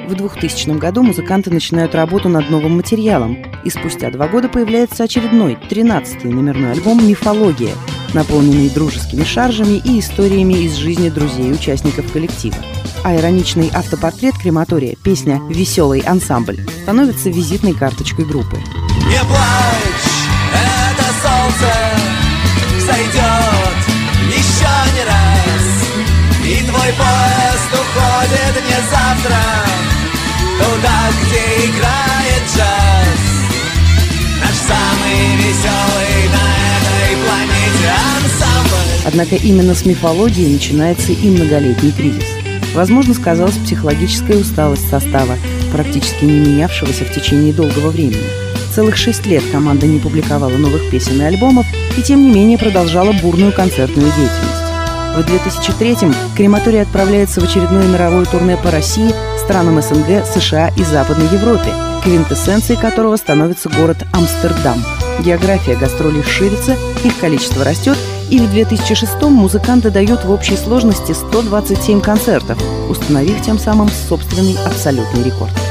В 2000 году музыканты начинают работу над новым материалом, и спустя 2 года появляется очередной, 13-й номерной альбом «Мифология», наполненный дружескими шаржами и историями из жизни друзей и участников коллектива. А ироничный автопортрет «Крематория», песня «Веселый ансамбль» становится визитной карточкой группы. Не плачь, это солнце взойдет еще не раз, и твой поезд уходит не завтра туда, где играет джаз. Наш самый веселый на этой планете ансамбль. Однако именно с «Мифологией» начинается и многолетний кризис. Возможно, сказалась психологическая усталость состава, практически не менявшегося в течение долгого времени. Целых 6 лет команда не публиковала новых песен и альбомов, и тем не менее продолжала бурную концертную деятельность. В 2003-м «Крематория» отправляется в очередное мировое турне по России, странам СНГ, США и Западной Европе, квинтэссенцией которого становится город Амстердам. География гастролей ширится, их количество растет, и в 2006-м музыканты дают в общей сложности 127 концертов, установив тем самым собственный абсолютный рекорд.